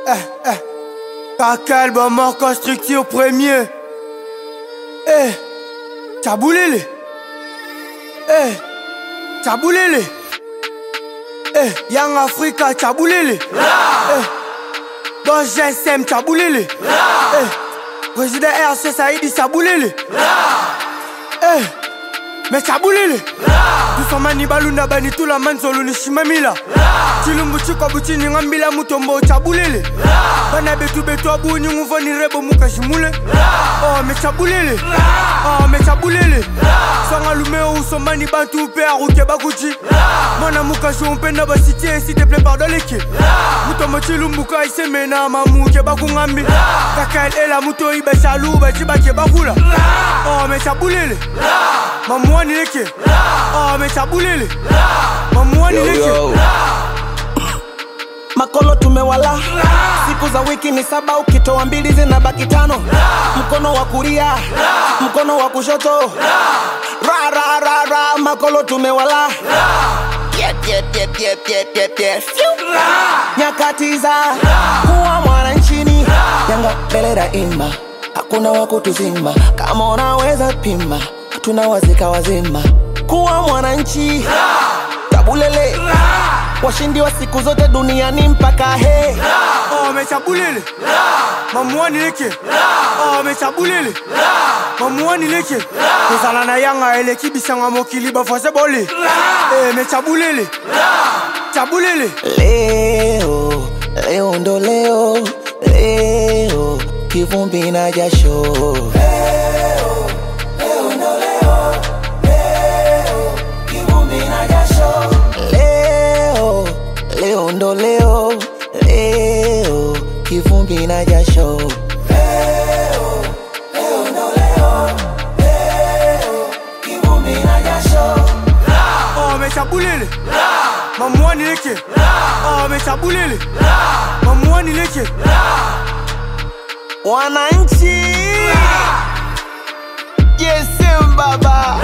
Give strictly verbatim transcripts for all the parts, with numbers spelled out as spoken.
eh, eh. Kakal, bon, mort constructure premier. Eh, Tchaboulele. Eh, Tchaboulele. Eh, Young Africa, Tchaboulele. Eh, Don G S M, Tchaboulele. Eh, Président R C Saïdi, Tchaboulele. Eh, mais Tchaboulele. Tusomani balunda bani tula mansolo ni shimamila. Chilumbu chiko buchini ngambila mutombo Tchaboulele. Bana betu betu abu ni nguvoni rebo mukashimule. Oh me Tchaboulele. Oh me Tchaboulele. Sanga lumeo usomani bantu upe aruke bakuchi. Mwana mukashu mpenda basiti s'il te plaît pardonne ke. Mutombo chilumbu ka isemena mamuke bakungambi. Kakal ela muto iba shalu bachiba ke bakula. Oh me Tchaboulele. Mamwani leke. Oh me Tchaboulele. Mamwani leke. Makolo tumewala. Siku za wiki ni saba, ukitoa mbili zinabaki tano. Mkono wa kulia, mkono wa kushoto. Ra ra ra ra, makolo tumewala. Yep yep yep yep yep yep yep. Nyakati za kuwa mwananchini. Yanga mbele daima, hakuna wa kutuzima. Kama unaweza pima, tunawazika wazima. Kuwa mwananchi, Tchaboulele. Washindi wa siku zote duniani mpaka he. Oh me Tchaboulele. Mamwani leke. Oh me Tchaboulele. Mamwani leke. Kozala na yanga eleki bisanga mokili bafase bole. Eh me Tchaboulele. Tchaboulele. Leo, leo ndo leo. Leo, kivumbi na jasho. Leo, leo ndo leo. Leo, kivumbi na jasho. Leo, leo ndo leo. Leo, kivumbi na jasho. Leo, leo ndo leo. Leo, kivumbi na jasho. Oh me Tchaboulele. Mamwani leke. Oh me Tchaboulele. Mamwani leke. Wananchi, Yes baba.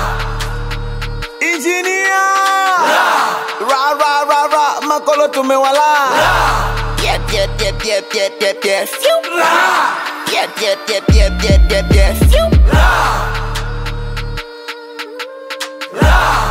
Engineer, ra ra ra ra, makolo tumewala. Yep yep yep yep yep yep yep. Yep yep yep yep yep yep yep.